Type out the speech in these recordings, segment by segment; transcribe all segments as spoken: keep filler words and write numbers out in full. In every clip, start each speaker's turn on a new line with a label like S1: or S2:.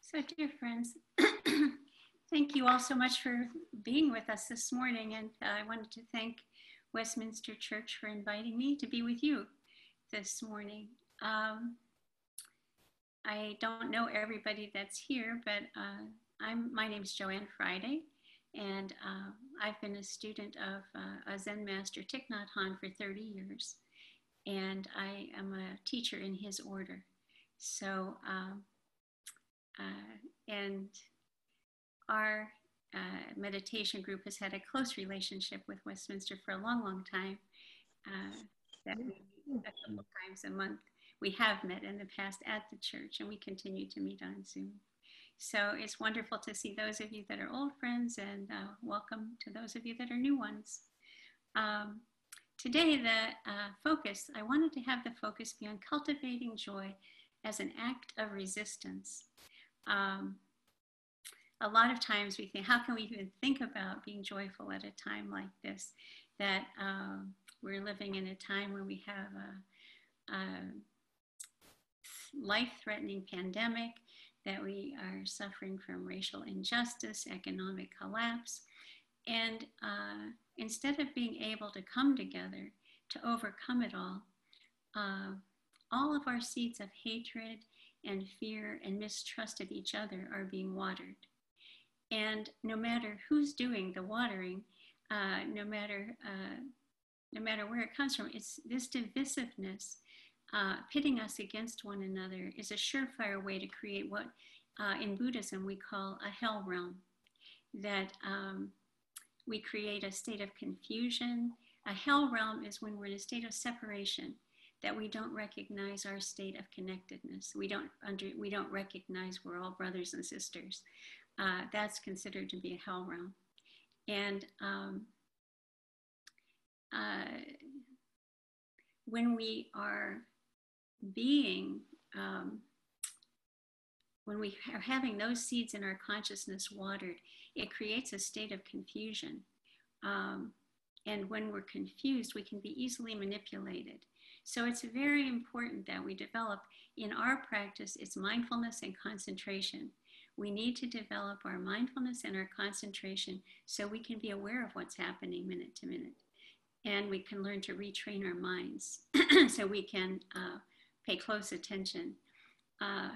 S1: So, dear friends, thank you all so much for being with us this morning. And uh, I wanted to thank Westminster Church for inviting me to be with you this morning. Um, I don't know everybody that's here, but uh, I'm, my name is Joanne Friday, and uh, I've been a student of uh, a Zen master, Thich Nhat Hanh, for thirty years, and I am a teacher in his order. So, um, uh, and our uh, meditation group has had a close relationship with Westminster for a long, long time. Uh, that we meet a couple times a month. We have met in the past at the church, and we continue to meet on Zoom. So it's wonderful to see those of you that are old friends, and uh, welcome to those of you that are new ones. Um, today, the uh, focus, I wanted to have the focus be on cultivating joy as an act of resistance. Um, a lot of times we think, how can we even think about being joyful at a time like this? That um, we're living in a time when we have a, a life-threatening pandemic, that we are suffering from racial injustice, economic collapse. And uh, instead of being able to come together to overcome it all, uh, all of our seeds of hatred and fear and mistrust of each other are being watered. And no matter who's doing the watering, uh, no matter uh, no matter where it comes from, it's this divisiveness, uh, pitting us against one another, is a surefire way to create what uh, in Buddhism we call a hell realm. That um, we create a state of confusion. A hell realm is when we're in a state of separation, that we don't recognize our state of connectedness. We don't under, we don't recognize we're all brothers and sisters. Uh, that's considered to be a hell realm. And um, uh, when we are being, um, when we are having those seeds in our consciousness watered, it creates a state of confusion. Um, and when we're confused, we can be easily manipulated. So it's very important that we develop, in our practice, it's mindfulness and concentration. We need to develop our mindfulness and our concentration so we can be aware of what's happening minute to minute. And we can learn to retrain our minds so we can uh, pay close attention. Uh,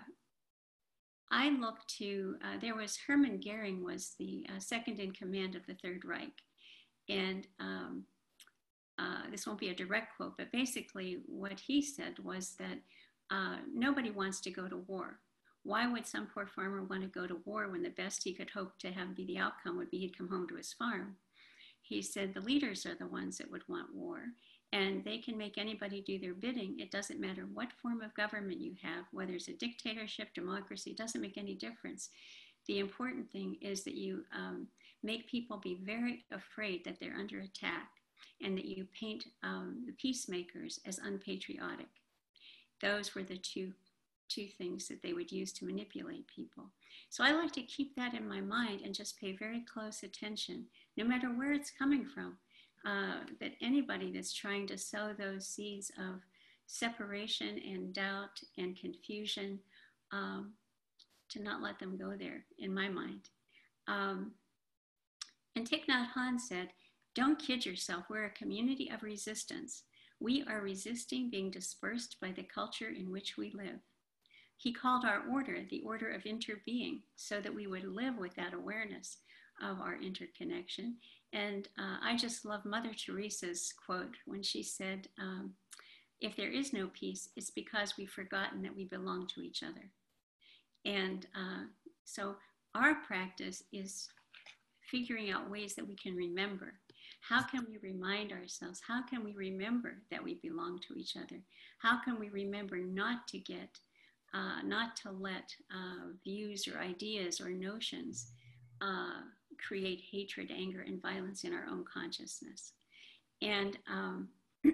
S1: I look to, uh, there was Hermann Goering was the uh, second in command of the Third Reich. And um, uh, this won't be a direct quote, but basically what he said was that uh, nobody wants to go to war. Why would some poor farmer want to go to war when the best he could hope to have be the outcome would be he'd come home to his farm? He said the leaders are the ones that would want war, and they can make anybody do their bidding. It doesn't matter what form of government you have, whether it's a dictatorship, democracy, it doesn't make any difference. The important thing is that you um, make people be very afraid that they're under attack, and that you paint um, the peacemakers as unpatriotic. Those were the two two things that they would use to manipulate people. So I like to keep that in my mind and just pay very close attention, no matter where it's coming from, uh, that anybody that's trying to sow those seeds of separation and doubt and confusion, um, to not let them go there, in my mind. Um, and Thich Nhat Hanh said, don't kid yourself, we're a community of resistance. We are resisting being dispersed by the culture in which we live. He called our order the order of interbeing, so that we would live with that awareness of our interconnection. And uh, I just love Mother Teresa's quote when she said, um, if there is no peace, it's because we've forgotten that we belong to each other. And uh, so our practice is figuring out ways that we can remember. How can we remind ourselves? How can we remember that we belong to each other? How can we remember not to get Uh, not to let uh, views or ideas or notions uh, create hatred, anger, and violence in our own consciousness. And um,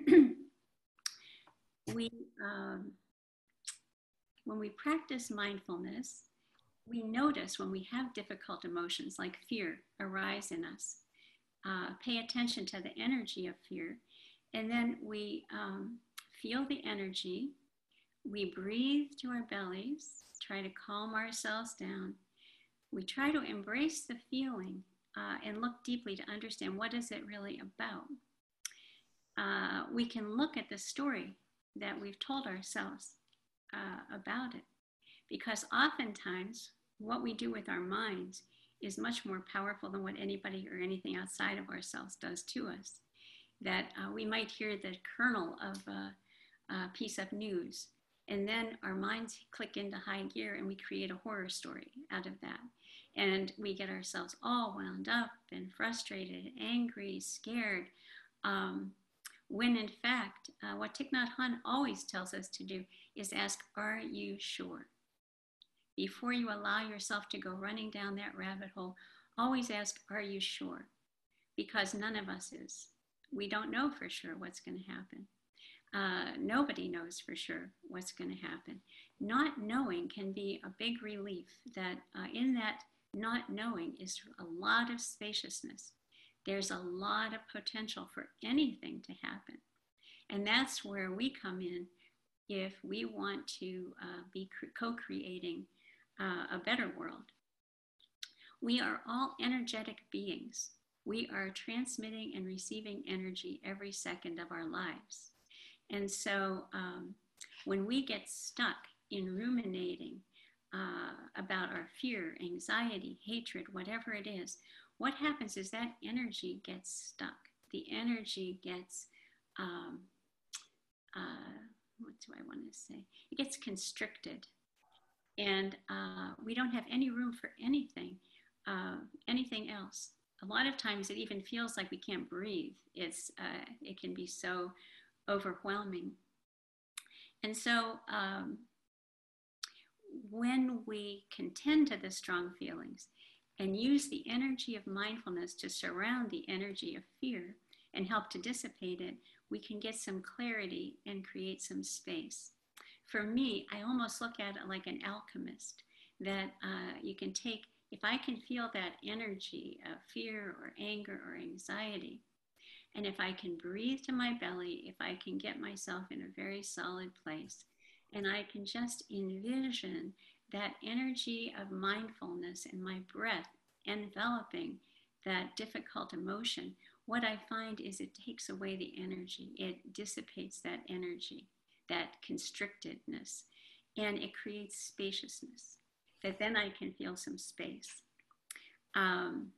S1: we, um, when we practice mindfulness, we notice when we have difficult emotions like fear arise in us. Uh, pay attention to the energy of fear, and then we um, feel the energy. We breathe to our bellies, try to calm ourselves down. We try to embrace the feeling uh, and look deeply to understand what is it really about. Uh, we can look at the story that we've told ourselves uh, about it, because oftentimes what we do with our minds is much more powerful than what anybody or anything outside of ourselves does to us. That uh, we might hear the kernel of a, a piece of news, and then our minds click into high gear and we create a horror story out of that. And we get ourselves all wound up and frustrated, angry, scared, um, when in fact, uh, what Thich Nhat Hanh always tells us to do is ask, are you sure? Before you allow yourself to go running down that rabbit hole, always ask, are you sure? Because none of us is. We don't know for sure what's going to happen. Uh, nobody knows for sure what's going to happen. Not knowing can be a big relief. That uh, in that not knowing is a lot of spaciousness. There's a lot of potential for anything to happen. And that's where we come in if we want to uh, be co-creating uh, a better world. We are all energetic beings. We are transmitting and receiving energy every second of our lives. And so um, when we get stuck in ruminating uh, about our fear, anxiety, hatred, whatever it is, what happens is that energy gets stuck. The energy gets, um, uh, what do I want to say? It gets constricted. And uh, we don't have any room for anything, uh, anything else. A lot of times it even feels like we can't breathe. It's, uh, it can be so overwhelming. And so um, when we can tend to the strong feelings and use the energy of mindfulness to surround the energy of fear and help to dissipate it, we can get some clarity and create some space. For me, I almost look at it like an alchemist, that uh, you can take, if I can feel that energy of fear or anger or anxiety, and if I can breathe to my belly, if I can get myself in a very solid place, and I can just envision that energy of mindfulness and my breath enveloping that difficult emotion, what I find is it takes away the energy. It dissipates that energy, that constrictedness, and it creates spaciousness, that then I can feel some space. Um,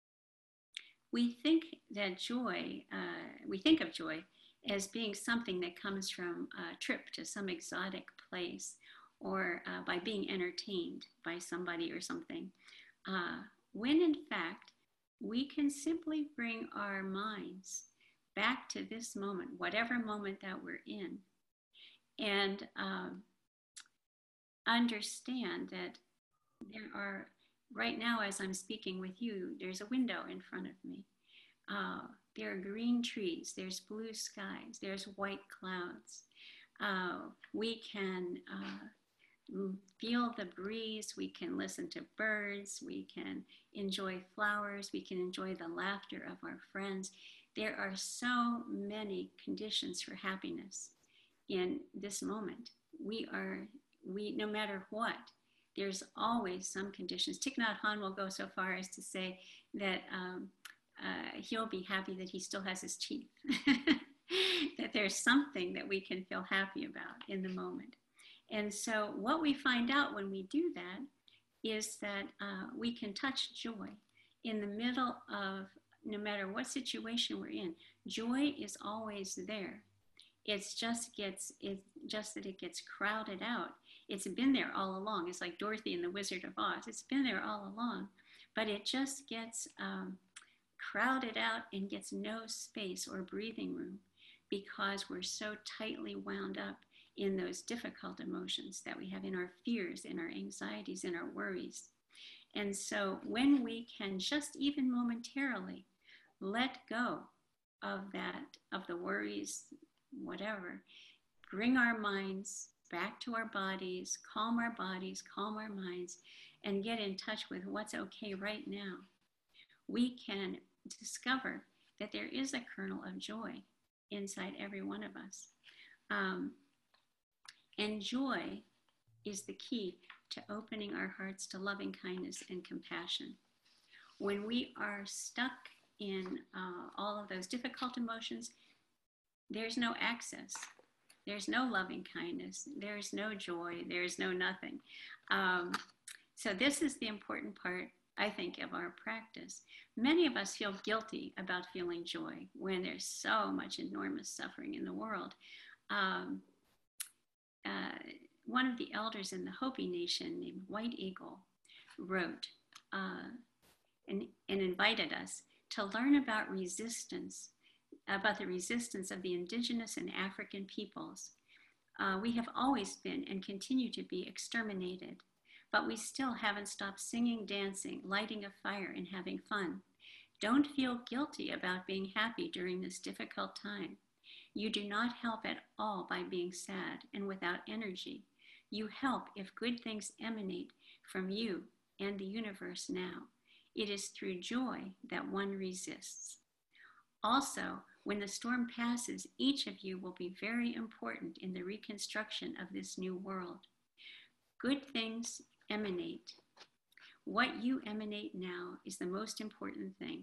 S1: we think that joy, uh, we think of joy as being something that comes from a trip to some exotic place, or uh, by being entertained by somebody or something, uh, when in fact, we can simply bring our minds back to this moment, whatever moment that we're in, and um, understand that there are, right now as I'm speaking with you, there's a window in front of me. Uh, there are green trees, there's blue skies, there's white clouds. Uh, we can uh, feel the breeze, we can listen to birds, we can enjoy flowers, we can enjoy the laughter of our friends. There are so many conditions for happiness in this moment. We are, we, no matter what, there's always some conditions. Thich Nhat Hanh will go so far as to say that um, uh, he'll be happy that he still has his teeth, that there's something that we can feel happy about in the moment. And so what we find out when we do that is that uh, we can touch joy in the middle of, no matter what situation we're in. Joy is always there. It's just gets, it's just that it gets crowded out. It's been there all along. It's like Dorothy and the Wizard of Oz. It's been there all along, but it just gets um, crowded out and gets no space or breathing room because we're so tightly wound up in those difficult emotions that we have, in our fears, in our anxieties, in our worries. And so when we can just even momentarily let go of that, of the worries, whatever, bring our minds back to our bodies, calm our bodies, calm our minds, and get in touch with what's okay right now, we can discover that there is a kernel of joy inside every one of us. Um, and joy is the key to opening our hearts to loving kindness and compassion. When we are stuck in uh, all of those difficult emotions, there's no access. There's no loving kindness. There's no joy. There's no nothing. Um, so this is the important part, I think, of our practice. Many of us feel guilty about feeling joy when there's so much enormous suffering in the world. Um, uh, one of the elders in the Hopi Nation named White Eagle wrote uh, and, and invited us to learn about resistance, about the resistance of the indigenous and African peoples. Uh, we have always been and continue to be exterminated, but we still haven't stopped singing, dancing, lighting a fire, and having fun. Don't feel guilty about being happy during this difficult time. You do not help at all by being sad and without energy. You help if good things emanate from you and the universe now. It is through joy that one resists. Also, when the storm passes, each of you will be very important in the reconstruction of this new world. Good things emanate. What you emanate now is the most important thing.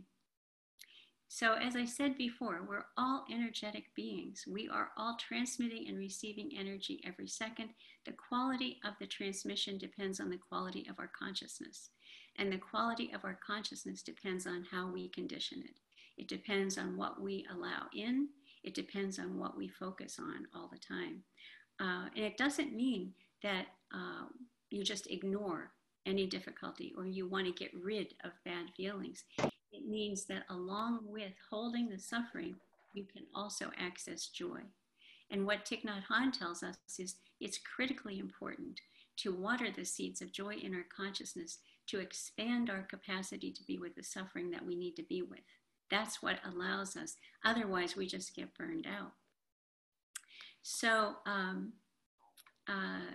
S1: So as I said before, we're all energetic beings. We are all transmitting and receiving energy every second. The quality of the transmission depends on the quality of our consciousness. And the quality of our consciousness depends on how we condition it. It depends on what we allow in. It depends on what we focus on all the time. Uh, and it doesn't mean that uh, you just ignore any difficulty or you want to get rid of bad feelings. It means that along with holding the suffering, you can also access joy. And what Thich Nhat Hanh tells us is it's critically important to water the seeds of joy in our consciousness to expand our capacity to be with the suffering that we need to be with. That's what allows us. Otherwise, we just get burned out. So um, uh,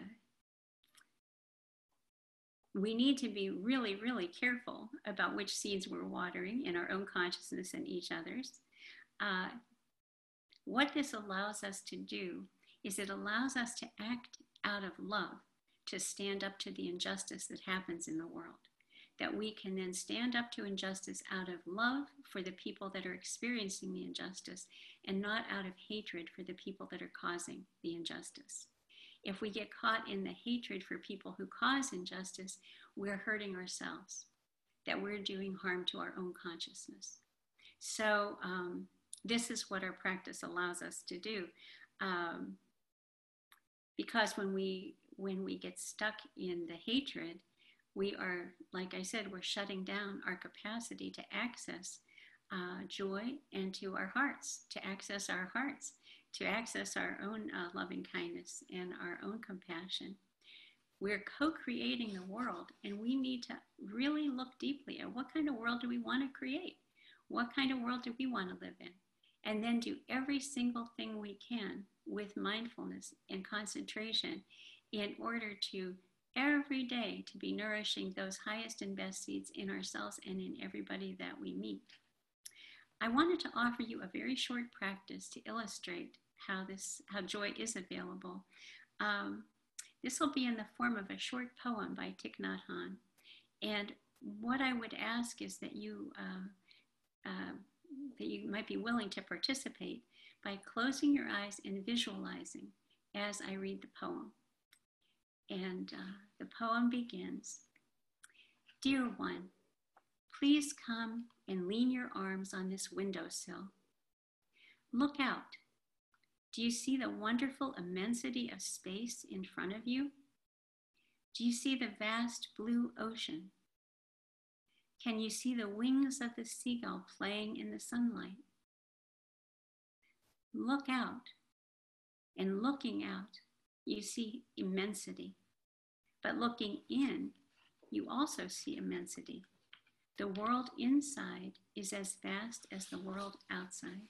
S1: we need to be really, really careful about which seeds we're watering in our own consciousness and each other's. Uh, what this allows us to do is it allows us to act out of love, to stand up to the injustice that happens in the world. That we can then stand up to injustice out of love for the people that are experiencing the injustice and not out of hatred for the people that are causing the injustice. If we get caught in the hatred for people who cause injustice, we're hurting ourselves, that we're doing harm to our own consciousness. So um, this is what our practice allows us to do. Um, because when we, when we get stuck in the hatred, we are, like I said, we're shutting down our capacity to access uh, joy and to our hearts, to access our hearts, to access our own uh, loving kindness and our own compassion. We're co-creating the world, and we need to really look deeply at what kind of world do we want to create? What kind of world do we want to live in? And then do every single thing we can with mindfulness and concentration in order to every day to be nourishing those highest and best seeds in ourselves and in everybody that we meet. I wanted to offer you a very short practice to illustrate how this, how joy is available. Um, this will be in the form of a short poem by Thich Nhat Hanh. And what I would ask is that you, uh, uh, that you might be willing to participate by closing your eyes and visualizing as I read the poem. And uh, the poem begins, "Dear one, please come and lean your arms on this windowsill. Look out. Do you see the wonderful immensity of space in front of you? Do you see the vast blue ocean? Can you see the wings of the seagull playing in the sunlight? Look out, and looking out, you see immensity. But looking in, you also see immensity. The world inside is as vast as the world outside.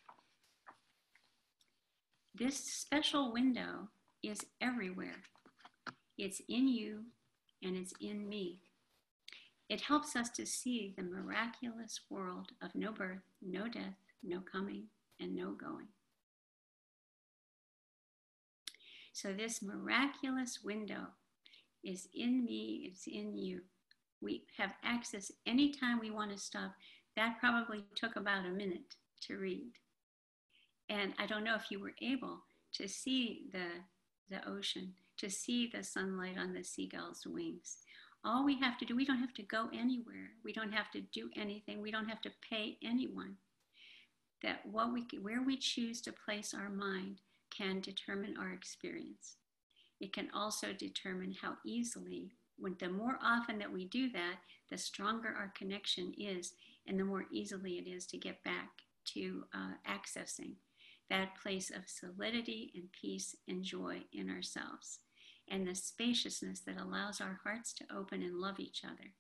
S1: This special window is everywhere. It's in you and it's in me. It helps us to see the miraculous world of no birth, no death, no coming, and no going." So this miraculous window is in me, it's in you. We have access anytime we want to stop. That probably took about a minute to read. And I don't know if you were able to see the, the ocean, to see the sunlight on the seagull's wings. All we have to do, we don't have to go anywhere. We don't have to do anything. We don't have to pay anyone. That what we, where we choose to place our mind can determine our experience. It can also determine how easily, when the more often that we do that, the stronger our connection is, and the more easily it is to get back to uh, accessing that place of solidity and peace and joy in ourselves, and the spaciousness that allows our hearts to open and love each other.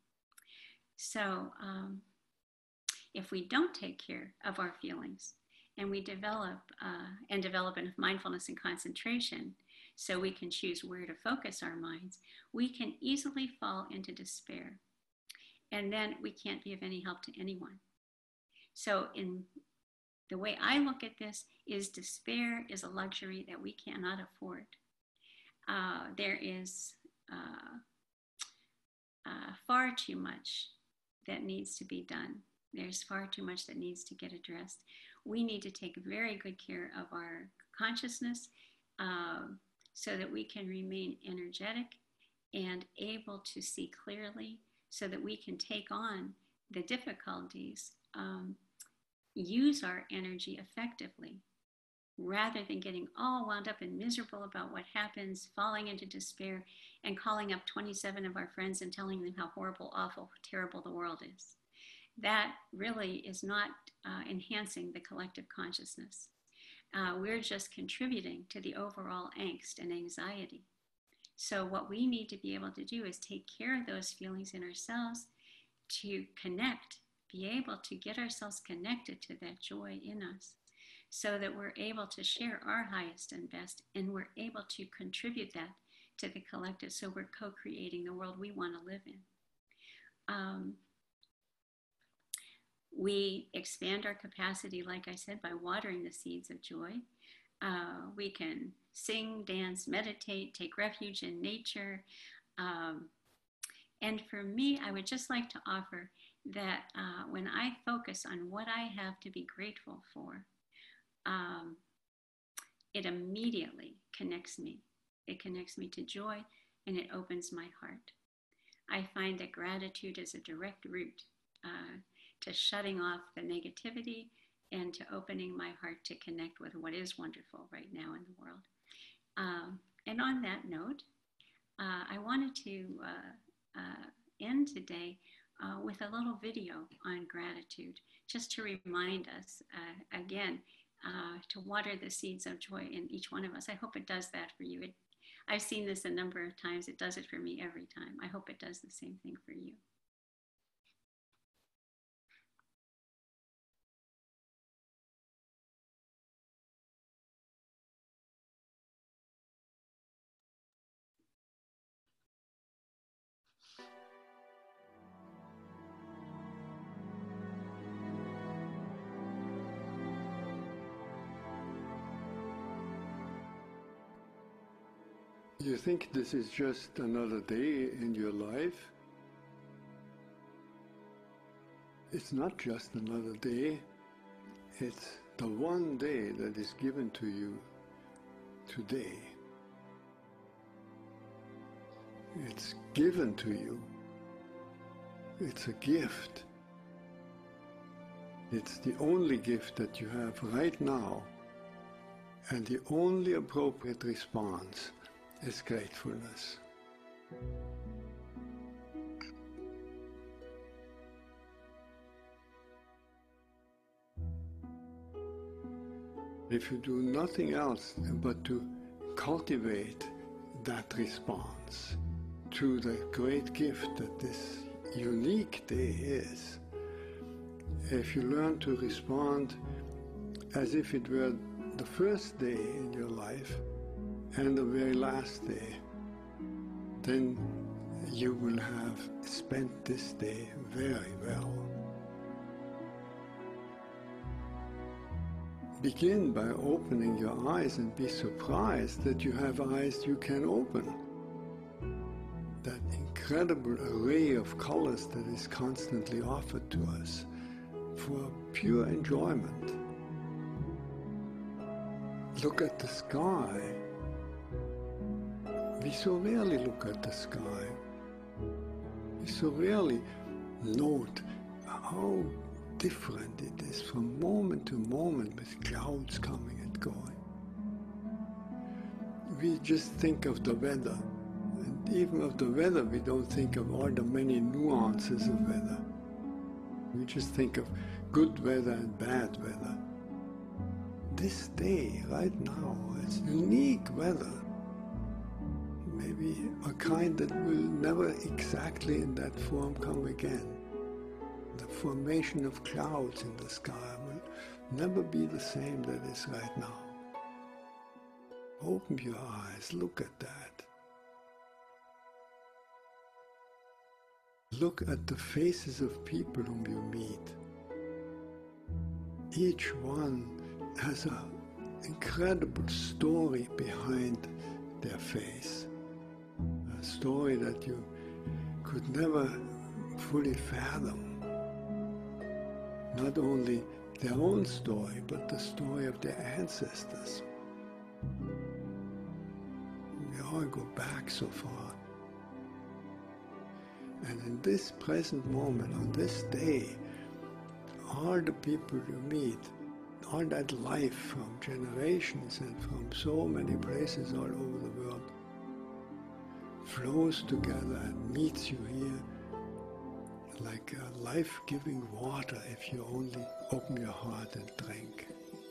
S1: So um, if we don't take care of our feelings, and we develop uh, and develop enough mindfulness and concentration so we can choose where to focus our minds, we can easily fall into despair. And then we can't be of any help to anyone. So in the way I look at this is despair is a luxury that we cannot afford. Uh, there is uh, uh, far too much that needs to be done. There's far too much that needs to get addressed. We need to take very good care of our consciousness uh, so that we can remain energetic and able to see clearly, so that we can take on the difficulties, um, use our energy effectively, rather than getting all wound up and miserable about what happens, falling into despair, and calling up twenty-seven of our friends and telling them how horrible, awful, terrible the world is. That really is not uh, enhancing the collective consciousness. Uh, we're just contributing to the overall angst and anxiety. So what we need to be able to do is take care of those feelings in ourselves, to connect, be able to get ourselves connected to that joy in us, so that we're able to share our highest and best, and we're able to contribute that to the collective, so we're co-creating the world we want to live in. Um, we expand our capacity, like I said, by watering the seeds of joy. Uh, we can sing, dance, meditate, take refuge in nature. Um, and for me, I would just like to offer that uh, when I focus on what I have to be grateful for, um, it immediately connects me. It connects me to joy, and it opens my heart. I find that gratitude is a direct route uh, to shutting off the negativity and to opening my heart to connect with what is wonderful right now in the world. Um, and on that note, uh, I wanted to uh, uh, end today uh, with a little video on gratitude, just to remind us, uh, again, uh, to water the seeds of joy in each one of us. I hope it does that for you. It, I've seen this a number of times. It does it for me every time. I hope it does the same thing for you.
S2: You think this is just another day in your life? It's not just another day. It's the one day that is given to you today. It's given to you. It's a gift. It's the only gift that you have right now, and the only appropriate response is gratefulness. If you do nothing else but to cultivate that response to the great gift that this unique day is, if you learn to respond as if it were the first day in your life and the very last day, then you will have spent this day very well. begin by opening your eyes and be surprised that you have eyes you can open. That incredible array of colors that is constantly offered to us for pure enjoyment. Look at the sky. We so rarely look at the sky. We so rarely note how different it is from moment to moment with clouds coming and going. We just think of the weather, and even of the weather we don't think of all the many nuances of weather. We just think of good weather and bad weather. This day, right now, it's unique weather. Maybe a kind that will never exactly in that form come again. The formation of clouds in the sky will never be the same that is right now. Open your eyes, look at that. Look at the faces of people whom you meet. Each one has an incredible story behind their face. A story that you could never fully fathom. Not only their own story, but the story of their ancestors. We all go back so far. And in this present moment, on this day, all the people you meet, all that life from generations and from so many places all over the world flows together and meets you here like a life-giving water if you only open your heart and drink.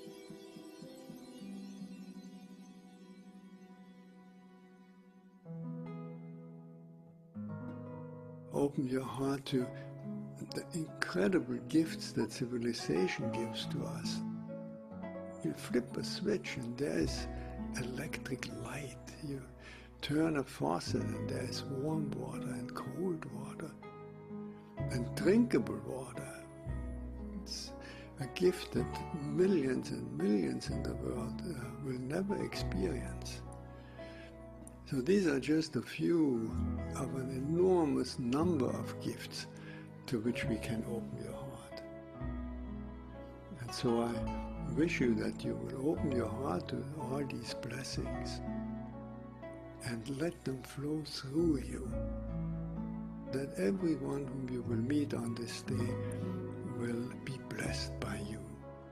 S2: Open your heart to the incredible gifts that civilization gives to us. You flip a switch and there is electric light. You turn a faucet and there is warm water and cold water and drinkable water. It's a gift that millions and millions in the world uh, will never experience. So these are just a few of an enormous number of gifts to which we can open your heart. And so I wish you that you will open your heart to all these blessings and let them flow through you, that everyone whom you will meet on this day will be blessed by you.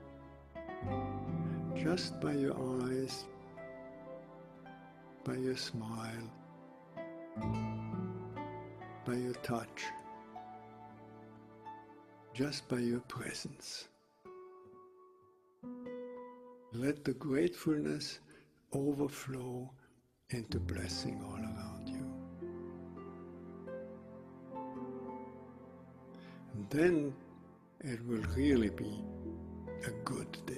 S2: Just by your eyes, by your smile, by your touch, just by your presence. Let the gratefulness overflow into blessing all around you. And then it will really be a good day.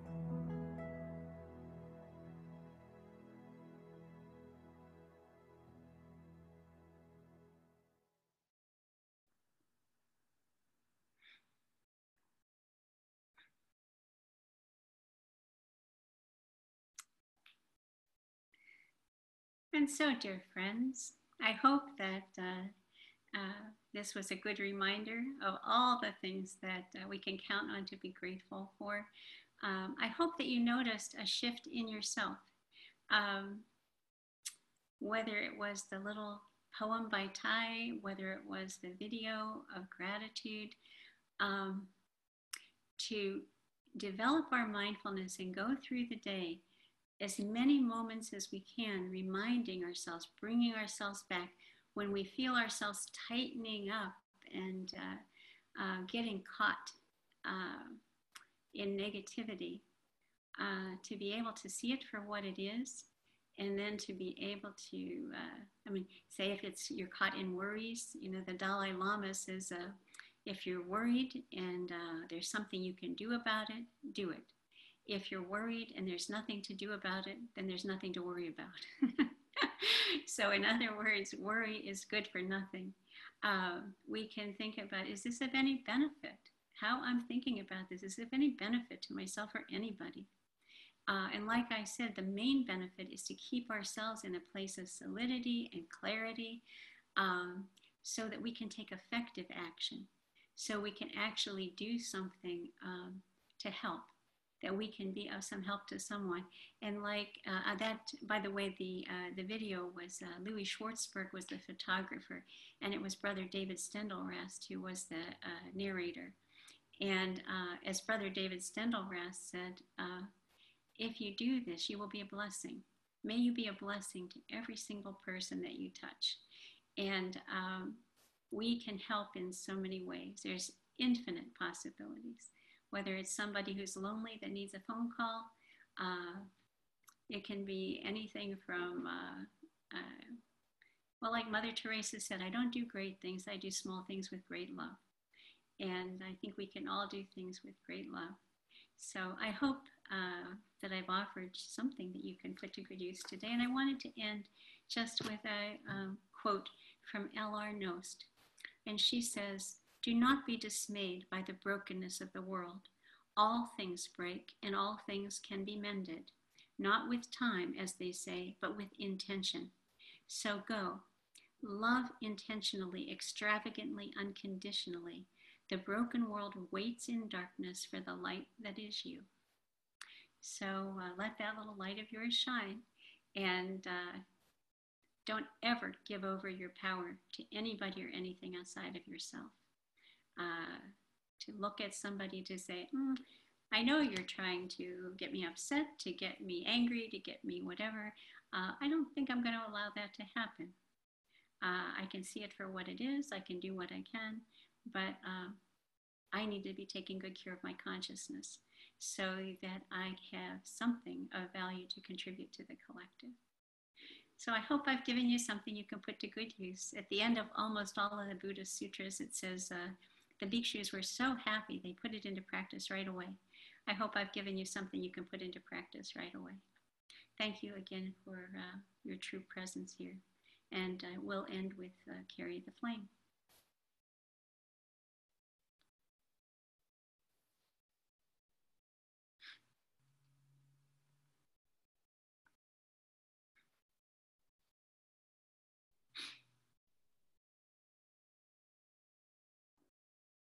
S1: And so, dear friends, I hope that uh, uh, this was a good reminder of all the things that uh, we can count on to be grateful for. Um, I hope that you noticed a shift in yourself, um, whether it was the little poem by Ty, whether it was the video of gratitude, um, to develop our mindfulness and go through the day as many moments as we can, reminding ourselves, bringing ourselves back when we feel ourselves tightening up and uh, uh, getting caught uh, in negativity, uh, to be able to see it for what it is, and then to be able to, uh, I mean, say if it's you're caught in worries, you know, the Dalai Lama says, uh, if you're worried and uh, there's something you can do about it, do it. If you're worried and there's nothing to do about it, then there's nothing to worry about. So in other words, worry is good for nothing. Uh, we can think about, is this of any benefit? how I'm thinking about this is of any benefit to myself or anybody. Uh, and like I said, the main benefit is to keep ourselves in a place of solidity and clarity, um, so that we can take effective action, so we can actually do something um, to help, that we can be of some help to someone. And like uh, that, by the way, the uh, the video was uh, Louis Schwartzberg was the photographer, and it was Brother David Steindl-Rast who was the uh, narrator. And uh, as Brother David Steindl-Rast said, uh, if you do this, you will be a blessing. May you be a blessing to every single person that you touch. And um, we can help in so many ways. There's infinite possibilities. Whether it's somebody who's lonely that needs a phone call, uh, it can be anything from, uh, uh, well, like Mother Teresa said, I don't do great things, I do small things with great love. And I think we can all do things with great love. So I hope uh, that I've offered something that you can put to good use today. And I wanted to end just with a um, quote from L R Knost. And she says, "Do not be dismayed by the brokenness of the world. All things break and all things can be mended, not with time, as they say, but with intention. So go, love intentionally, extravagantly, unconditionally. The broken world waits in darkness for the light that is you." So uh, let that little light of yours shine, and uh, don't ever give over your power to anybody or anything outside of yourself. Uh, to look at somebody to say, mm, I know you're trying to get me upset, to get me angry, to get me whatever. Uh, I don't think I'm going to allow that to happen. Uh, I can see it for what it is. I can do what I can, but uh, I need to be taking good care of my consciousness so that I have something of value to contribute to the collective. So I hope I've given you something you can put to good use. At the end of almost all of the Buddhist sutras, it says uh, the bhikshus were so happy they put it into practice right away. I hope I've given you something you can put into practice right away. Thank you again for uh, your true presence here. And I will end with uh, Carry the Flame.